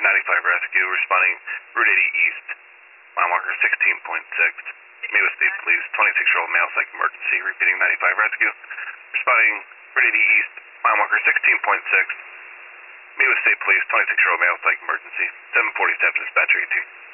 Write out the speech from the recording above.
95 rescue, responding Route 80 East, mile marker 16.6. Mayo State Police, 26-year-old male psych emergency, repeating 95 rescue, responding Route 80 East, mile marker 16.6. Mayo State Police, 26-year-old male psych emergency, 747 dispatcher 18.